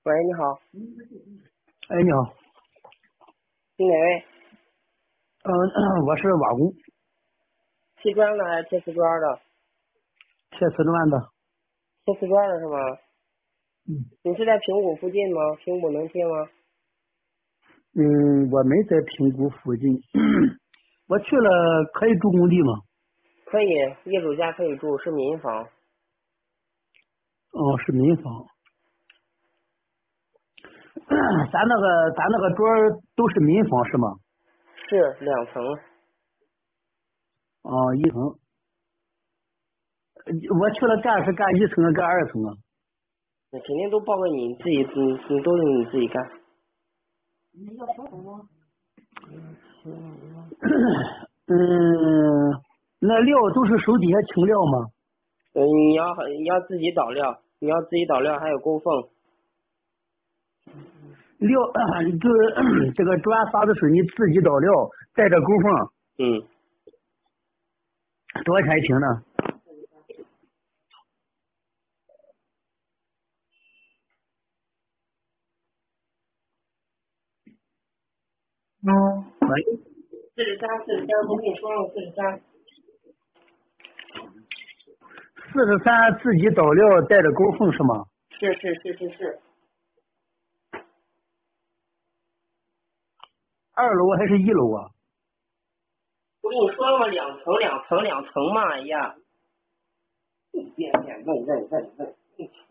喂，你好， 哎，你好， 是哪位？ 我是瓦工， 砌砖的还是贴瓷砖的？ 贴瓷砖的。 贴瓷砖的是吗？ 嗯你是在平谷附近吗？平谷能贴吗？ 我没在平谷附近，我去了，可以住工地吗？ 可以，业主家可以住，是民房。 哦，是民房。咱那个桌儿都是民房是吗？ 是2层。 哦，一层。我去了干是干一层啊，干二层啊。 那肯定都报给你自己，你都是你自己干。 那料都是手底下清料吗？ 你要自己倒料，还有勾缝。 料就是这个砖沙子水你自己倒料，带着勾缝， 嗯， 多少钱一平呢？喂， 43，我跟你说了43。 43自己倒料带着勾缝是吗？ 是。 2楼还是1楼啊？ 我跟你说了吗？两层嘛，哎呀，一遍遍问，